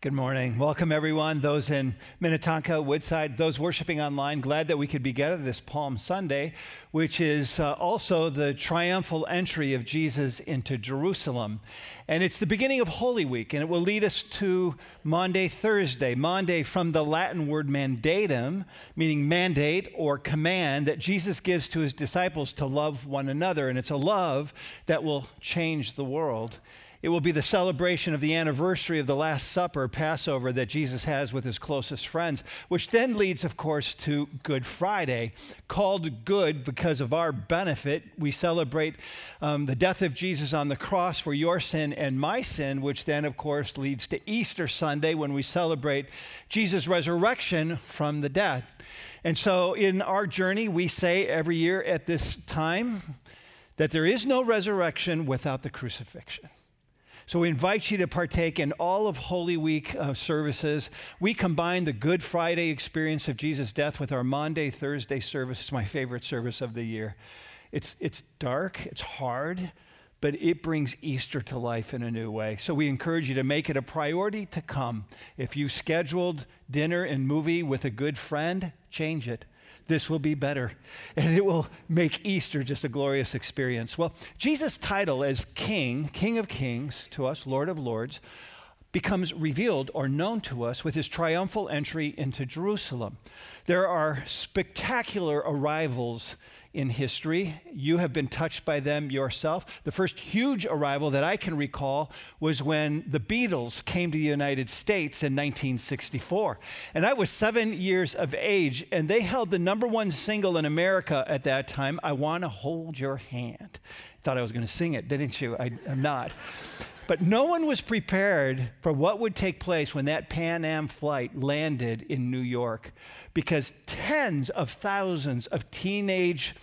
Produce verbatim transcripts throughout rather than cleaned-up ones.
Good morning. Welcome, everyone. Those in Minnetonka, Woodside, those worshiping online. Glad that we could be together this Palm Sunday, which is uh, also the triumphal entry of Jesus into Jerusalem. And it's the beginning of Holy Week, and it will lead us to Maundy Thursday. Maundy from the Latin word mandatum, meaning mandate or command that Jesus gives to his disciples to love one another. And it's a love that will change the world. It will be the celebration of the anniversary of the Last Supper, Passover, that Jesus has with his closest friends, which then leads, of course, to Good Friday, called good because of our benefit. We celebrate um, the death of Jesus on the cross for your sin and my sin, which then, of course, leads to Easter Sunday when we celebrate Jesus' resurrection from the dead. And so in our journey, we say every year at this time that there is no resurrection without the crucifixion. So we invite you to partake in all of Holy Week uh, services. We combine the Good Friday experience of Jesus' death with our Maundy Thursday service. It's my favorite service of the year. It's, it's dark, it's hard, but it brings Easter to life in a new way. So we encourage you to make it a priority to come. If you scheduled dinner and movie with a good friend, change it. This will be better, and it will make Easter just a glorious experience. Well, Jesus' title as King, King of Kings to us, Lord of Lords, becomes revealed or known to us with his triumphal entry into Jerusalem. There are spectacular arrivals in history. You have been touched by them yourself. The first huge arrival that I can recall was when the Beatles came to the United States in nineteen sixty-four. And I was seven years of age, and they held the number one single in America at that time, I Wanna Hold Your Hand. Thought I was gonna sing it, didn't you? I, I'm not. But no one was prepared for what would take place when that Pan Am flight landed in New York, because tens of thousands of teenage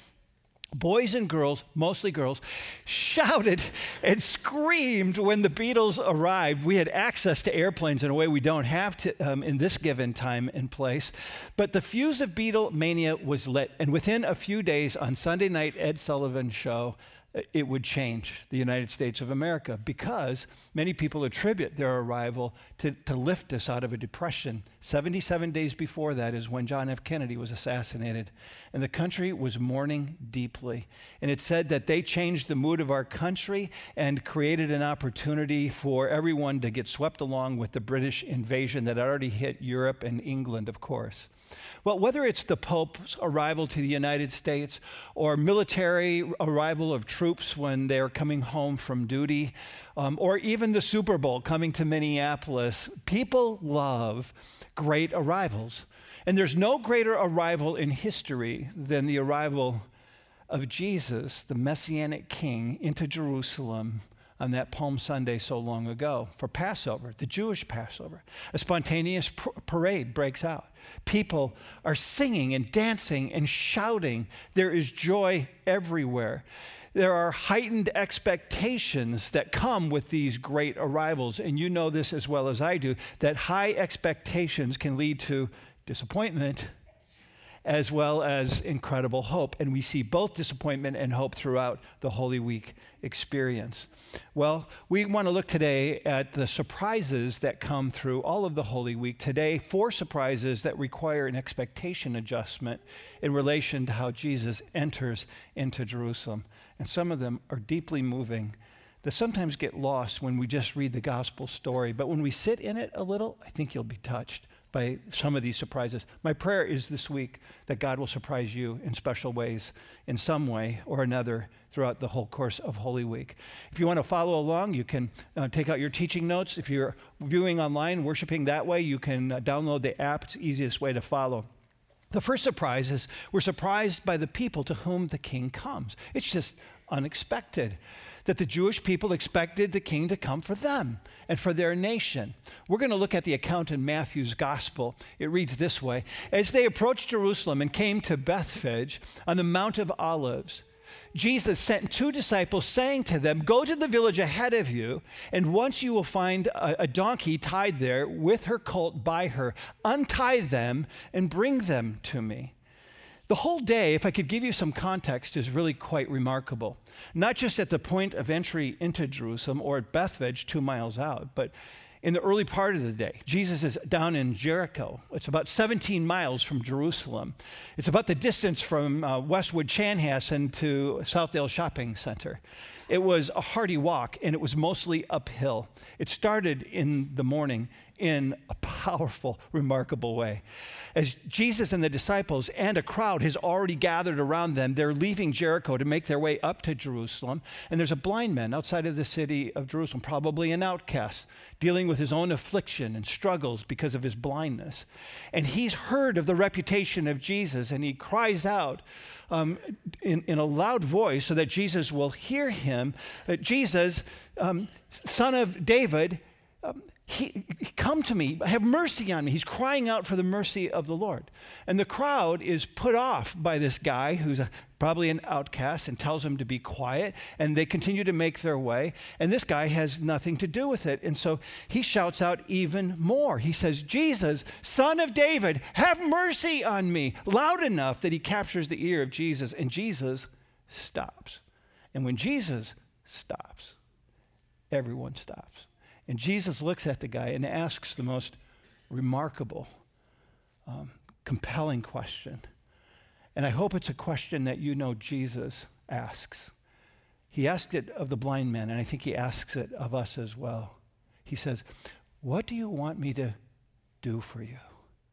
boys and girls, mostly girls, shouted and screamed when the Beatles arrived. We had access to airplanes in a way we don't have to um, in this given time and place. But the fuse of Beatlemania was lit, and within a few days on Sunday night Ed Sullivan show, it would change the United States of America, because many people attribute their arrival to, to lift us out of a depression. seventy-seven days before that is when John F. Kennedy was assassinated, and the country was mourning deeply. And it said that they changed the mood of our country and created an opportunity for everyone to get swept along with the British invasion that had already hit Europe and England, of course. Well, whether it's the Pope's arrival to the United States or military arrival of troops when they're coming home from duty, um, or even the Super Bowl coming to Minneapolis, people love great arrivals. And there's no greater arrival in history than the arrival of Jesus, the Messianic King, into Jerusalem on that Palm Sunday so long ago for Passover, the Jewish Passover. A spontaneous pr- parade breaks out. People are singing and dancing and shouting. There is joy everywhere. There are heightened expectations that come with these great arrivals, and you know this as well as I do, that high expectations can lead to disappointment as well as incredible hope. And we see both disappointment and hope throughout the Holy Week experience. Well, we want to look today at the surprises that come through all of the Holy Week. Today, four surprises that require an expectation adjustment in relation to how Jesus enters into Jerusalem. And some of them are deeply moving that sometimes get lost when we just read the gospel story. But when we sit in it a little, I think you'll be touched by some of these surprises. My prayer is this week that God will surprise you in special ways, in some way or another, throughout the whole course of Holy Week. If you want to follow along, you can uh, take out your teaching notes. If you're viewing online, worshiping that way, you can uh, download the app. It's the easiest way to follow. The first surprise is we're surprised by the people to whom the king comes. It's just unexpected that the Jewish people expected the king to come for them and for their nation. We're going to look at the account in Matthew's gospel. It reads this way: As they approached Jerusalem and came to Bethphage on the Mount of Olives, Jesus sent two disciples, saying to them, "Go to the village ahead of you, and once you will find a, a donkey tied there with her colt by her, untie them and bring them to me." The whole day, if I could give you some context, is really quite remarkable. Not just at the point of entry into Jerusalem or at Bethphage, two miles out, but in the early part of the day. Jesus is down in Jericho. It's about seventeen miles from Jerusalem. It's about the distance from uh, Westwood Chanhassen to Southdale Shopping Center. It was a hearty walk, and it was mostly uphill. It started in the morning in a powerful, remarkable way. As Jesus and the disciples and a crowd has already gathered around them, they're leaving Jericho to make their way up to Jerusalem. And there's a blind man outside of the city of Jerusalem, probably an outcast, dealing with his own affliction and struggles because of his blindness. And he's heard of the reputation of Jesus, and he cries out um, in, in a loud voice so that Jesus will hear him, that Jesus, um, son of David, um, He, come to me, have mercy on me. He's crying out for the mercy of the Lord. And the crowd is put off by this guy who's a, probably an outcast and tells him to be quiet. And they continue to make their way. And this guy has nothing to do with it. And so he shouts out even more. He says, Jesus, son of David, have mercy on me. Loud enough that he captures the ear of Jesus. And Jesus stops. And when Jesus stops, everyone stops. And Jesus looks at the guy and asks the most remarkable, um, compelling question. And I hope it's a question that you know Jesus asks. He asked it of the blind man, and I think he asks it of us as well. He says, what do you want me to do for you?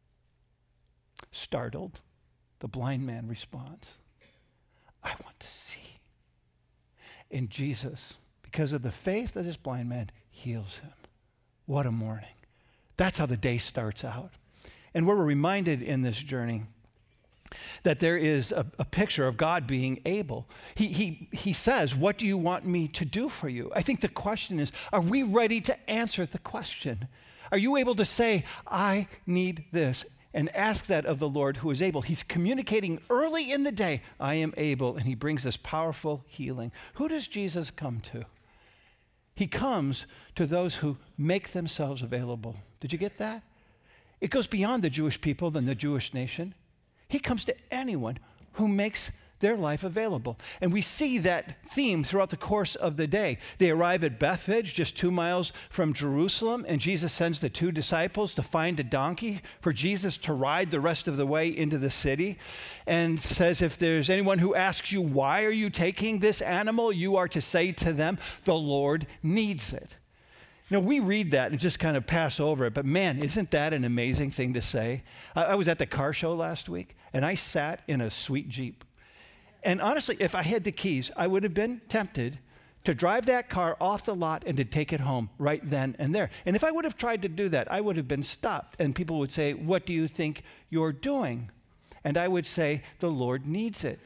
Startled, the blind man responds, I want to see. And Jesus, because of the faith of this blind man, heals him. What a morning. That's how the day starts out. And we're reminded in this journey that there is a, a picture of God being able. He, he, he says, what do you want me to do for you? I think the question is, are we ready to answer the question? Are you able to say, I need this, and ask that of the Lord who is able? He's communicating early in the day, I am able, and he brings this powerful healing. Who does Jesus come to? He comes to those who make themselves available. Did you get that? It goes beyond the Jewish people and the Jewish nation. He comes to anyone who makes their life available. And we see that theme throughout the course of the day. They arrive at Bethphage, just two miles from Jerusalem, and Jesus sends the two disciples to find a donkey for Jesus to ride the rest of the way into the city, and says, if there's anyone who asks you, why are you taking this animal? You are to say to them, the Lord needs it. You know, we read that and just kind of pass over it, but man, isn't that an amazing thing to say? I, I was at the car show last week, and I sat in a sweet Jeep. And honestly, if I had the keys, I would have been tempted to drive that car off the lot and to take it home right then and there. And if I would have tried to do that, I would have been stopped. And people would say, what do you think you're doing? And I would say, the Lord needs it.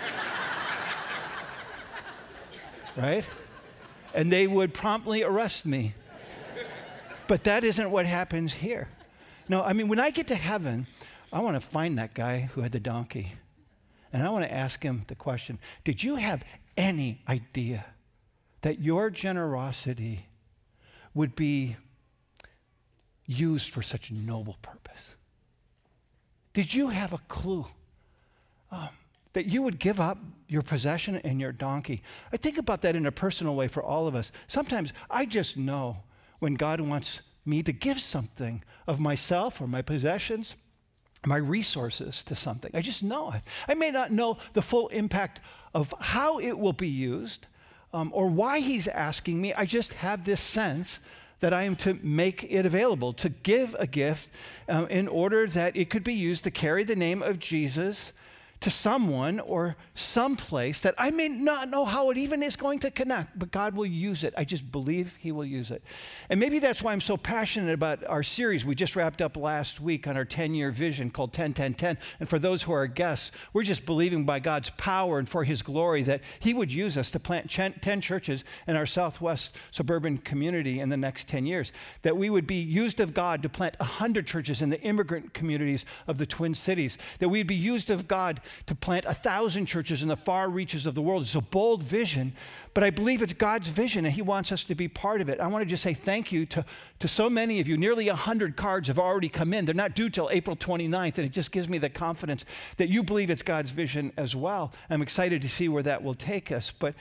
Right? And they would promptly arrest me. But that isn't what happens here. No, I mean, when I get to heaven, I want to find that guy who had the donkey. And I want to ask him the question, did you have any idea that your generosity would be used for such a noble purpose? Did you have a clue um, that you would give up your possession and your donkey? I think about that in a personal way for all of us. Sometimes I just know when God wants me to give something of myself or my possessions, my resources to something. I just know it. I may not know the full impact of how it will be used um, or why he's asking me. I just have this sense that I am to make it available, to give a gift uh, in order that it could be used to carry the name of Jesus to someone or someplace that I may not know how it even is going to connect, but God will use it. I just believe he will use it. And maybe that's why I'm so passionate about our series we just wrapped up last week on our ten-year vision called ten ten ten. And for those who are guests, we're just believing by God's power and for his glory that he would use us to plant ten churches in our southwest suburban community in the next ten years, that we would be used of God to plant one hundred churches in the immigrant communities of the Twin Cities, that we'd be used of God to plant a thousand churches in the far reaches of the world. It's a bold vision, but I believe it's God's vision and he wants us to be part of it. I want to just say thank you to, to so many of you. Nearly one hundred cards have already come in. They're not due till April twenty-ninth, and it just gives me the confidence that you believe it's God's vision as well. I'm excited to see where that will take us. But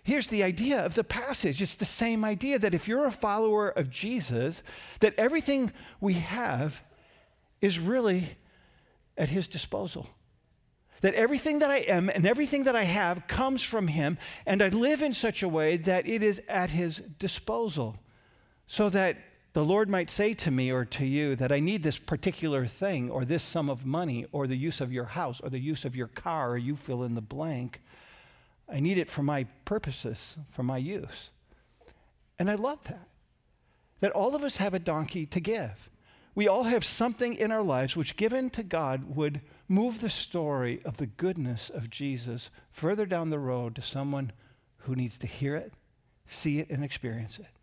here's the idea of the passage. It's the same idea that if you're a follower of Jesus, that everything we have is really at his disposal. That everything that I am and everything that I have comes from him, and I live in such a way that it is at his disposal, so that the Lord might say to me or to you that I need this particular thing or this sum of money or the use of your house or the use of your car, or you fill in the blank. I need it for my purposes, for my use. And I love that, that all of us have a donkey to give. We all have something in our lives which, given to God, would move the story of the goodness of Jesus further down the road to someone who needs to hear it, see it, and experience it.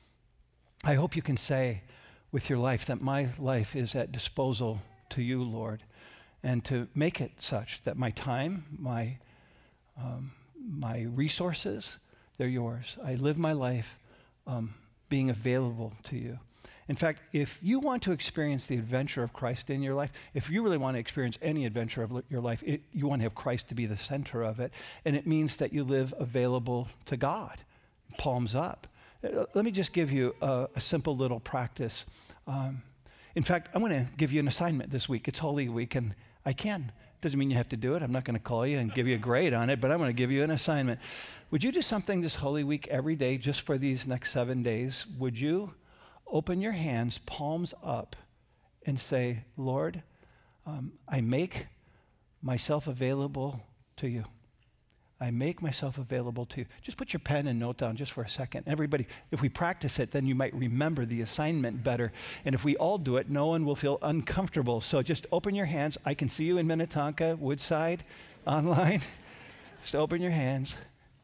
I hope you can say with your life that my life is at disposal to you, Lord, and to make it such that my time, my, um, my resources, they're yours. I live my life um, being available to you. In fact, if you want to experience the adventure of Christ in your life, if you really want to experience any adventure of your life, it, you want to have Christ to be the center of it, and it means that you live available to God, palms up. Let me just give you a, a simple little practice. Um, in fact, I'm going to give you an assignment this week. It's Holy Week, and I can. Doesn't mean you have to do it. I'm not going to call you and give you a grade on it, but I'm going to give you an assignment. Would you do something this Holy Week every day just for these next seven days? Would you open your hands, palms up, and say, Lord, um, I make myself available to you. I make myself available to you. Just put your pen and note down just for a second. Everybody, if we practice it, then you might remember the assignment better. And if we all do it, no one will feel uncomfortable. So just open your hands. I can see you in Minnetonka, Woodside, online. Just open your hands.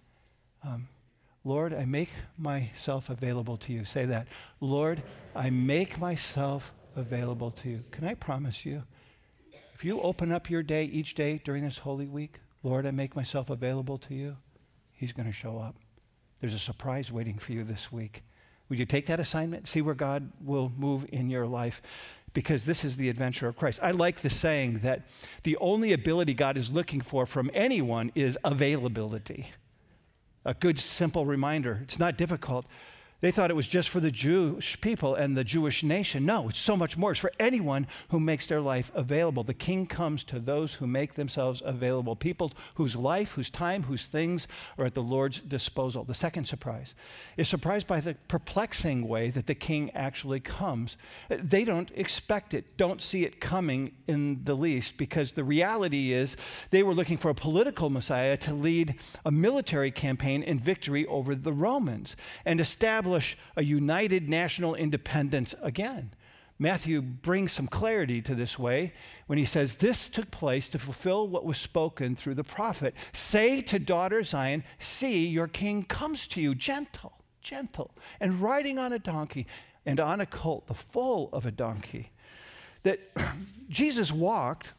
Um, Lord, I make myself available to you. Say that. Lord, I make myself available to you. Can I promise you, if you open up your day each day during this Holy Week, Lord, I make myself available to you, he's going to show up. There's a surprise waiting for you this week. Would you take that assignment? See where God will move in your life, because this is the adventure of Christ. I like the saying that the only ability God is looking for from anyone is availability. A good, simple reminder. It's not difficult. They thought it was just for the Jewish people and the Jewish nation. No, it's so much more. It's for anyone who makes their life available. The king comes to those who make themselves available, people whose life, whose time, whose things are at the Lord's disposal. The second surprise is surprised by the perplexing way that the king actually comes. They don't expect it, don't see it coming in the least, because the reality is they were looking for a political Messiah to lead a military campaign in victory over the Romans and establish a united national independence again. Matthew brings some clarity to this way when he says, this took place to fulfill what was spoken through the prophet. Say to daughter Zion, see, your king comes to you, gentle, gentle, and riding on a donkey and on a colt, the foal of a donkey. That Jesus walked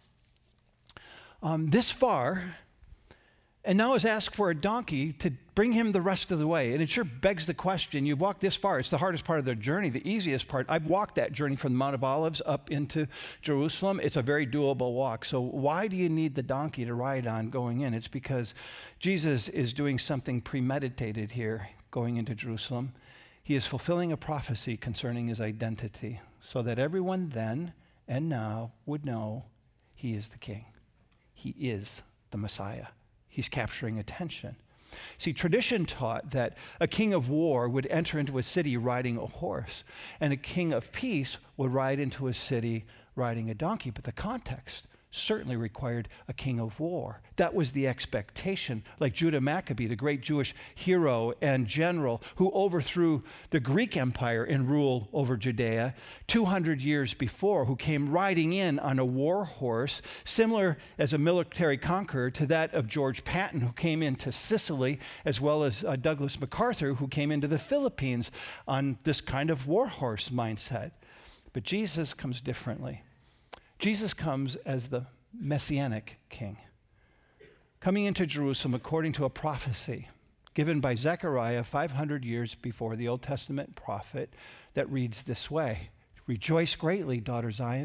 um, this far and now is asked for a donkey to bring him the rest of the way. And it sure begs the question, you walk this far, it's the hardest part of the journey, the easiest part. I've walked that journey from the Mount of Olives up into Jerusalem. It's a very doable walk. So why do you need the donkey to ride on going in? It's because Jesus is doing something premeditated here going into Jerusalem. He is fulfilling a prophecy concerning his identity so that everyone then and now would know he is the king. He is the Messiah. He's capturing attention. See, tradition taught that a king of war would enter into a city riding a horse, and a king of peace would ride into a city riding a donkey. But the context certainly required a king of war. That was the expectation, like Judah Maccabee, the great Jewish hero and general who overthrew the Greek Empire in rule over Judea two hundred years before, who came riding in on a war horse, similar as a military conqueror to that of George Patton, who came into Sicily, as well as uh, Douglas MacArthur, who came into the Philippines on this kind of war horse mindset. But Jesus comes differently. Jesus comes as the Messianic king, coming into Jerusalem according to a prophecy given by Zechariah five hundred years before, the Old Testament prophet, that reads this way: Rejoice greatly, daughter Zion.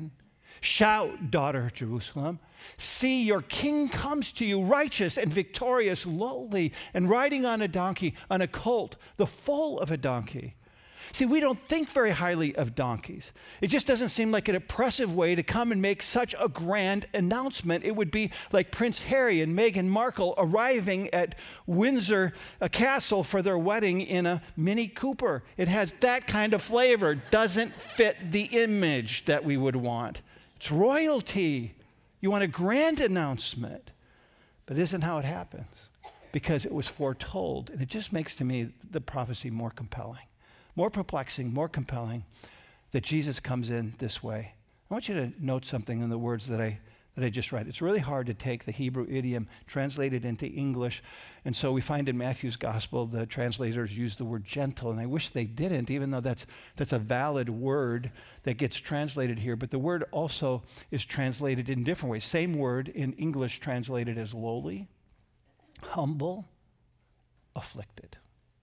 Shout, daughter Jerusalem. See, your king comes to you, righteous and victorious, lowly, and riding on a donkey, on a colt, the foal of a donkey. See, we don't think very highly of donkeys. It just doesn't seem like an impressive way to come and make such a grand announcement. It would be like Prince Harry and Meghan Markle arriving at Windsor a Castle for their wedding in a Mini Cooper. It has that kind of flavor. Doesn't fit the image that we would want. It's royalty. You want a grand announcement. But it isn't how it happens, because it was foretold. And it just makes, to me, the prophecy more compelling. More perplexing, more compelling, that Jesus comes in this way. I want you to note something in the words that I that I just read. It's really hard to take the Hebrew idiom, translate it into English, and so we find in Matthew's gospel the translators use the word gentle, and I wish they didn't, even though that's that's a valid word that gets translated here, but the word also is translated in different ways. Same word in English translated as lowly, humble, afflicted.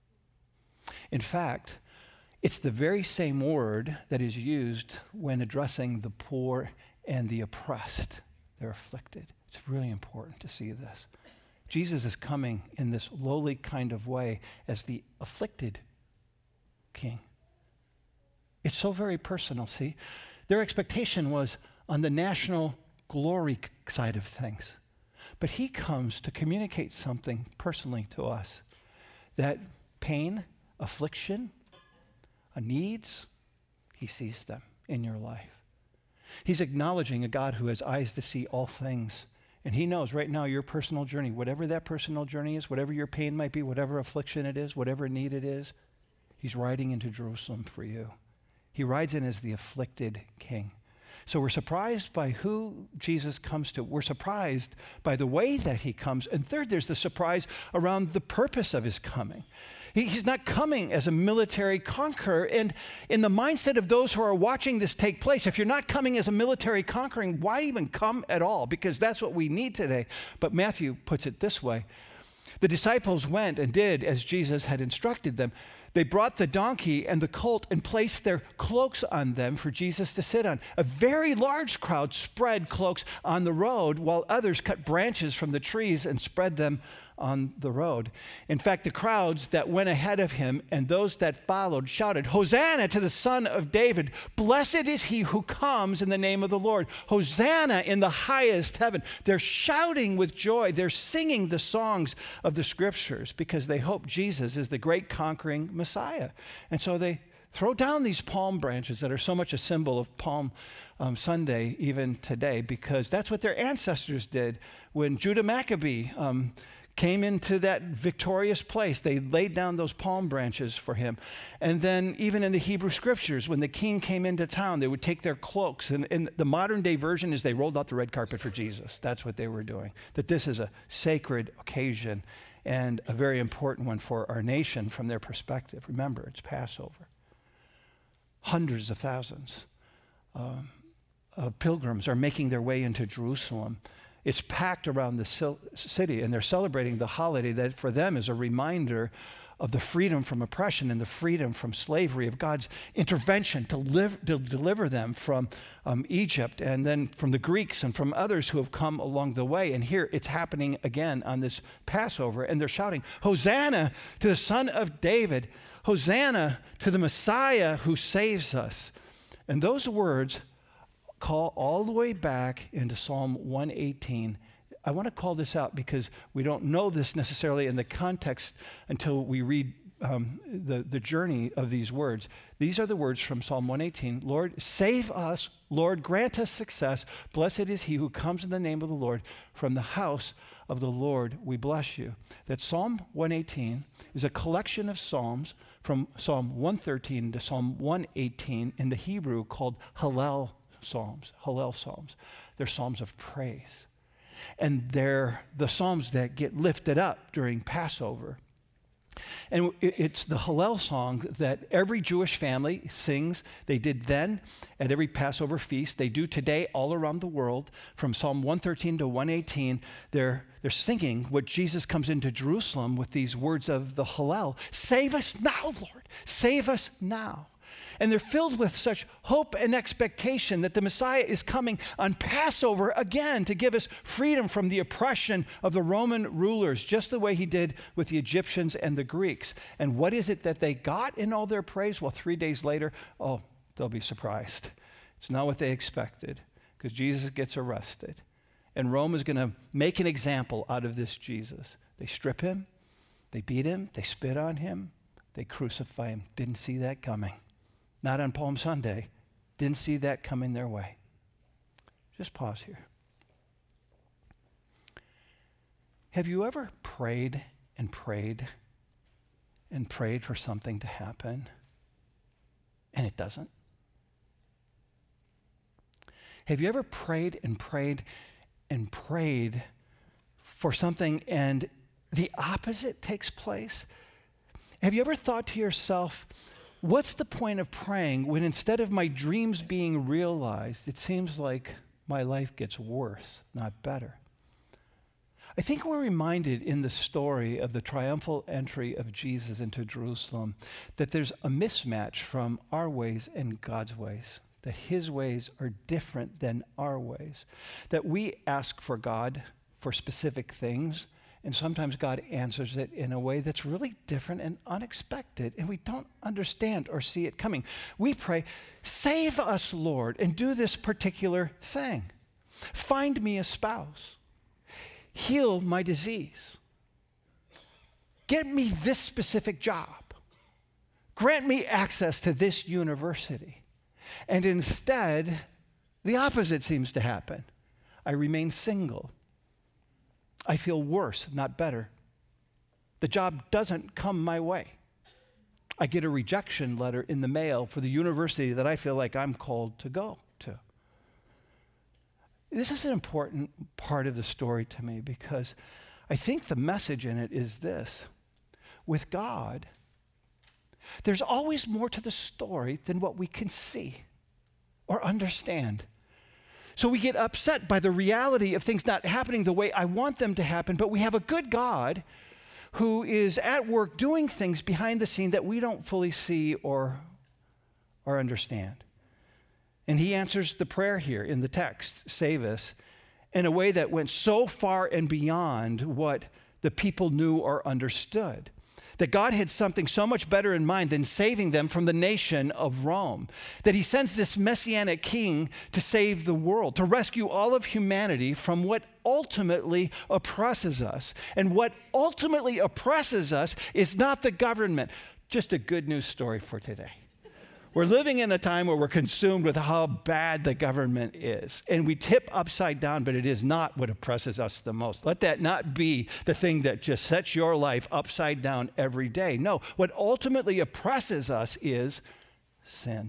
In fact, it's the very same word that is used when addressing the poor and the oppressed. They're afflicted. It's really important to see this. Jesus is coming in this lowly kind of way as the afflicted king. It's so very personal, see? Their expectation was on the national glory side of things. But he comes to communicate something personally to us, that pain, affliction, needs, he sees them in your life. He's acknowledging a God who has eyes to see all things. And he knows right now your personal journey, whatever that personal journey is, whatever your pain might be, whatever affliction it is, whatever need it is, he's riding into Jerusalem for you. He rides in as the afflicted king. So we're surprised by who Jesus comes to. We're surprised by the way that he comes. And third, there's the surprise around the purpose of his coming. He's not coming as a military conqueror. And in the mindset of those who are watching this take place, if you're not coming as a military conquering, why even come at all? Because that's what we need today. But Matthew puts it this way. The disciples went and did as Jesus had instructed them. They brought the donkey and the colt and placed their cloaks on them for Jesus to sit on. A very large crowd spread cloaks on the road, while others cut branches from the trees and spread them on the road. In fact, the crowds that went ahead of him and those that followed shouted, "Hosanna to the Son of David. Blessed is he who comes in the name of the Lord. Hosanna in the highest heaven." They're shouting with joy. They're singing the songs of the scriptures because they hope Jesus is the great conquering Messiah. And so they throw down these palm branches that are so much a symbol of Palm um, Sunday even today, because that's what their ancestors did when Judah Maccabee um, came into that victorious place. They laid down those palm branches for him. And then even in the Hebrew scriptures, when the king came into town, they would take their cloaks. And, and the modern day version is they rolled out the red carpet for Jesus. That's what they were doing. That this is a sacred occasion and a very important one for our nation from their perspective. Remember, it's Passover. Hundreds of thousands um, of pilgrims are making their way into Jerusalem. It's packed around the city, and they're celebrating the holiday that for them is a reminder of the freedom from oppression and the freedom from slavery, of God's intervention to, live, to deliver them from um, Egypt and then from the Greeks and from others who have come along the way. And here it's happening again on this Passover, and they're shouting, "Hosanna to the Son of David. Hosanna to the Messiah who saves us." And those words call all the way back into Psalm one eighteen. I want to call this out because we don't know this necessarily in the context until we read um, the, the journey of these words. These are the words from Psalm one eighteen. "Lord, save us. Lord, grant us success. Blessed is he who comes in the name of the Lord. From the house of the Lord we bless you." That Psalm one eighteen is a collection of psalms from Psalm one thirteen to Psalm one eighteen in the Hebrew called Hallel Psalms, Hallel Psalms. They're psalms of praise. And they're the psalms that get lifted up during Passover. And it's the Hallel song that every Jewish family sings. They did then at every Passover feast. They do today all around the world. From Psalm one thirteen to one eighteen, they're, they're singing what Jesus comes into Jerusalem with these words of the Hallel. "Save us now, Lord. Save us now." And they're filled with such hope and expectation that the Messiah is coming on Passover again to give us freedom from the oppression of the Roman rulers, just the way he did with the Egyptians and the Greeks. And what is it that they got in all their praise? Well, three days later, oh, they'll be surprised. It's not what they expected, because Jesus gets arrested. And Rome is going to make an example out of this Jesus. They strip him, they beat him, they spit on him, they crucify him. Didn't see that coming. Not on Palm Sunday. Didn't see that coming their way. Just pause here. Have you ever prayed and prayed and prayed for something to happen and it doesn't? Have you ever prayed and prayed and prayed for something and the opposite takes place? Have you ever thought to yourself, what's the point of praying when instead of my dreams being realized, it seems like my life gets worse, not better? I think we're reminded in the story of the triumphal entry of Jesus into Jerusalem that there's a mismatch from our ways and God's ways, that his ways are different than our ways, that we ask for God for specific things, and sometimes God answers it in a way that's really different and unexpected, and we don't understand or see it coming. We pray, save us, Lord, and do this particular thing. Find me a spouse. Heal my disease. Get me this specific job. Grant me access to this university. And instead, the opposite seems to happen. I remain single. I feel worse, not better. The job doesn't come my way. I get a rejection letter in the mail for the university that I feel like I'm called to go to. This is an important part of the story to me because I think the message in it is this. With God, there's always more to the story than what we can see or understand. So we get upset by the reality of things not happening the way I want them to happen, but we have a good God who is at work doing things behind the scene that we don't fully see or, or understand. And he answers the prayer here in the text, save us, in a way that went so far and beyond what the people knew or understood. That God had something so much better in mind than saving them from the nation of Rome. That he sends this messianic king to save the world, to rescue all of humanity from what ultimately oppresses us. And what ultimately oppresses us is not the government. Just a good news story for today. We're living in a time where we're consumed with how bad the government is. And we tip upside down, but it is not what oppresses us the most. Let that not be the thing that just sets your life upside down every day. No, what ultimately oppresses us is sin.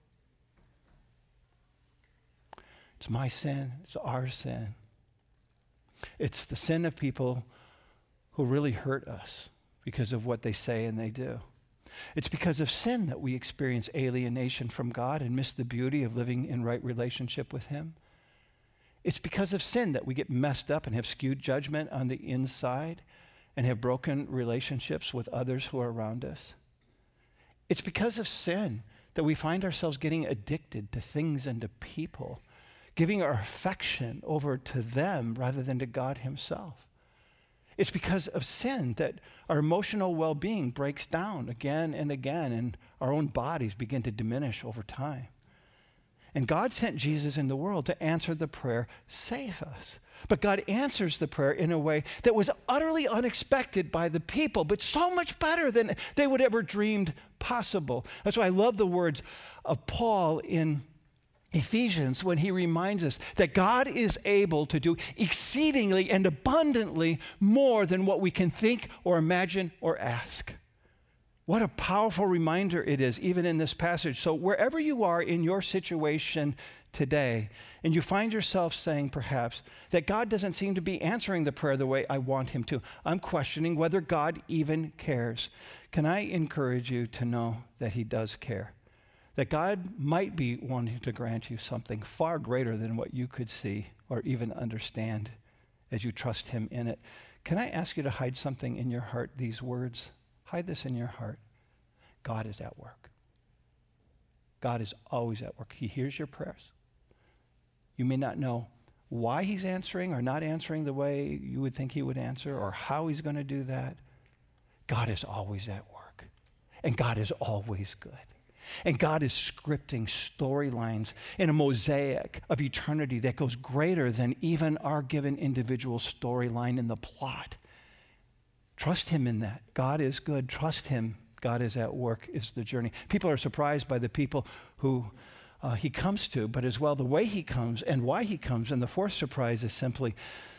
It's my sin. It's our sin. It's the sin of people who really hurt us because of what they say and they do. It's because of sin that we experience alienation from God and miss the beauty of living in right relationship with him. It's because of sin that we get messed up and have skewed judgment on the inside and have broken relationships with others who are around us. It's because of sin that we find ourselves getting addicted to things and to people, giving our affection over to them rather than to God himself. It's because of sin that our emotional well-being breaks down again and again, and our own bodies begin to diminish over time. And God sent Jesus in the world to answer the prayer, save us. But God answers the prayer in a way that was utterly unexpected by the people, but so much better than they would ever dreamed possible. That's why I love the words of Paul in Ephesians when he reminds us that God is able to do exceedingly and abundantly more than what we can think or imagine or ask. What a powerful reminder it is, even in this passage. So wherever you are in your situation today, and you find yourself saying perhaps that God doesn't seem to be answering the prayer the way I want him to, I'm questioning whether God even cares. Can I encourage you to know that he does care? That God might be wanting to grant you something far greater than what you could see or even understand as you trust him in it. Can I ask you to hide something in your heart, these words? Hide this in your heart. God is at work. God is always at work. He hears your prayers. You may not know why he's answering or not answering the way you would think he would answer or how he's going to do that. God is always at work. And God is always good. And God is scripting storylines in a mosaic of eternity that goes greater than even our given individual storyline in the plot. Trust him in that. God is good. Trust him. God is at work is the journey. People are surprised by the people who uh, he comes to, but as well the way he comes and why he comes. And the fourth surprise is simply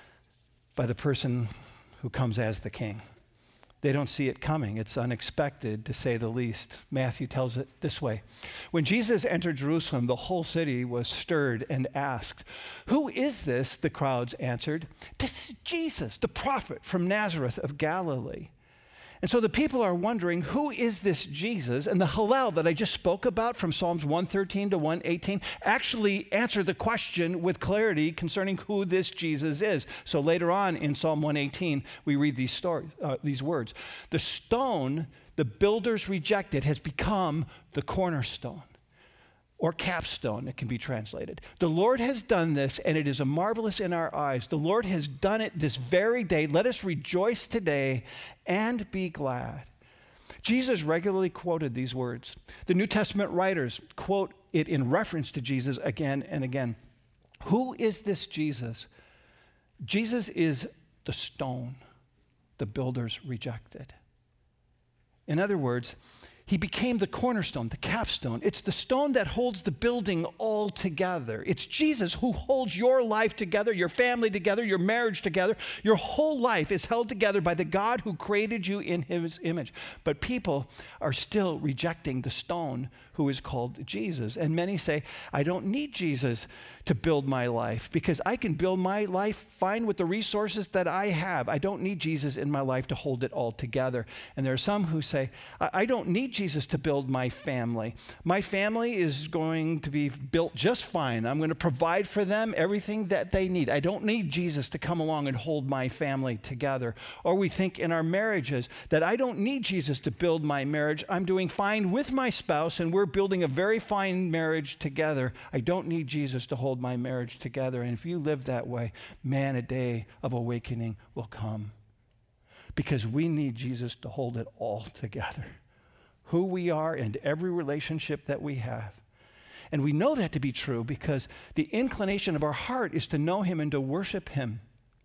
by the person who comes as the king. They don't see it coming. It's unexpected, to say the least. Matthew tells it this way. When Jesus entered Jerusalem, the whole city was stirred and asked, "Who is this?" The crowds answered, "This is Jesus, the prophet from Nazareth of Galilee." And so the people are wondering, who is this Jesus? And the Hallel that I just spoke about from Psalms one thirteen to one eighteen actually answer the question with clarity concerning who this Jesus is. So later on in Psalm one eighteen, we read these stories, uh, these words. The stone the builders rejected has become the cornerstone, or capstone, it can be translated. The Lord has done this, and it is a marvelous in our eyes. The Lord has done it this very day. Let us rejoice today and be glad. Jesus regularly quoted these words. The New Testament writers quote it in reference to Jesus again and again. Who is this Jesus? Jesus is the stone the builders rejected. In other words, he became the cornerstone, the capstone. It's the stone that holds the building all together. It's Jesus who holds your life together, your family together, your marriage together. Your whole life is held together by the God who created you in his image. But people are still rejecting the stone who is called Jesus. And many say, I don't need Jesus to build my life because I can build my life fine with the resources that I have. I don't need Jesus in my life to hold it all together. And there are some who say, I, I don't need Jesus to build my family. My family is going to be built just fine. I'm going to provide for them everything that they need. I don't need Jesus to come along and hold my family together. Or we think in our marriages that I don't need Jesus to build my marriage. I'm doing fine with my spouse and we're building a very fine marriage together. I don't need Jesus to hold my marriage together. And if you live that way, man, a day of awakening will come. Because we need Jesus to hold it all together. Who we are and every relationship that we have. And we know that to be true because the inclination of our heart is to know him and to worship him.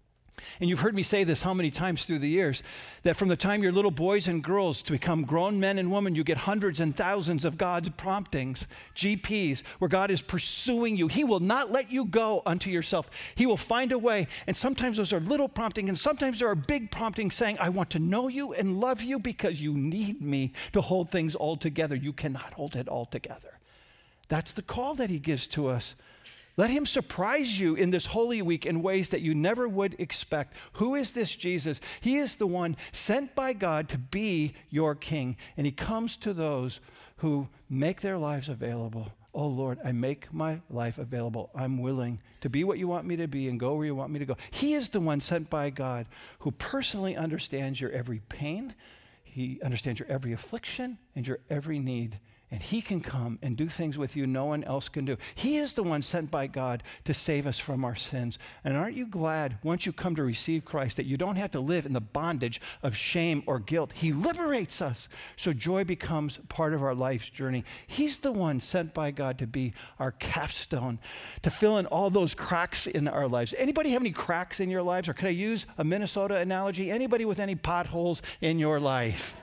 And you've heard me say this how many times through the years, that from the time you're little boys and girls to become grown men and women, you get hundreds and thousands of God's promptings, G Ps, where God is pursuing you. He will not let you go unto yourself. He will find a way. And sometimes those are little promptings, and sometimes there are big promptings saying, I want to know you and love you because you need me to hold things all together. You cannot hold it all together. That's the call that he gives to us. Let him surprise you in this Holy Week in ways that you never would expect. Who is this Jesus? He is the one sent by God to be your king. And he comes to those who make their lives available. Oh, Lord, I make my life available. I'm willing to be what you want me to be and go where you want me to go. He is the one sent by God who personally understands your every pain. He understands your every affliction and your every need. And he can come and do things with you no one else can do. He is the one sent by God to save us from our sins. And aren't you glad once you come to receive Christ that you don't have to live in the bondage of shame or guilt? He liberates us. So joy becomes part of our life's journey. He's the one sent by God to be our capstone, to fill in all those cracks in our lives. Anybody have any cracks in your lives? Or could I use a Minnesota analogy? Anybody with any potholes in your life?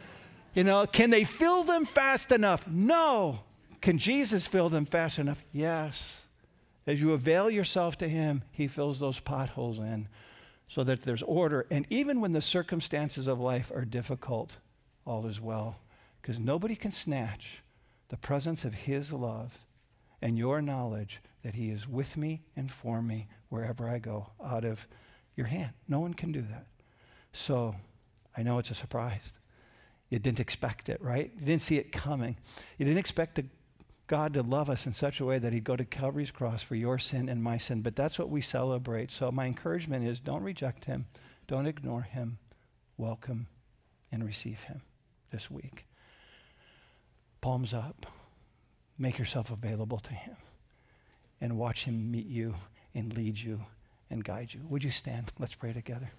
You know, can they fill them fast enough? No. Can Jesus fill them fast enough? Yes. As you avail yourself to him, he fills those potholes in so that there's order. And even when the circumstances of life are difficult, all is well. Because nobody can snatch the presence of his love and your knowledge that he is with me and for me wherever I go out of your hand. No one can do that. So I know it's a surprise. You didn't expect it, right? You didn't see it coming. You didn't expect the, God to love us in such a way that he'd go to Calvary's cross for your sin and my sin. But that's what we celebrate. So my encouragement is don't reject him. Don't ignore him. Welcome and receive him this week. Palms up. Make yourself available to him and watch him meet you and lead you and guide you. Would you stand? Let's pray together.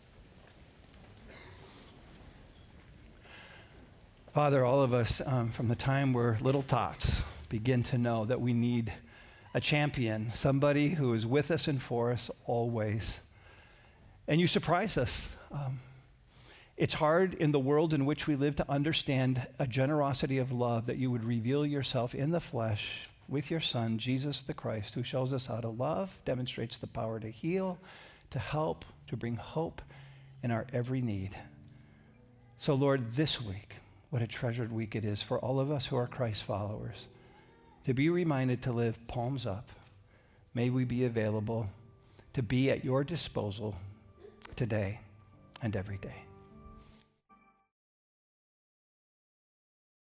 Father, all of us, um, from the time we're little tots, begin to know that we need a champion, somebody who is with us and for us always. And you surprise us. Um, it's hard in the world in which we live to understand a generosity of love that you would reveal yourself in the flesh with your Son, Jesus the Christ, who shows us how to love, demonstrates the power to heal, to help, to bring hope in our every need. So Lord, this week, what a treasured week it is for all of us who are Christ followers, to be reminded to live palms up. May we be available to be at your disposal today and every day.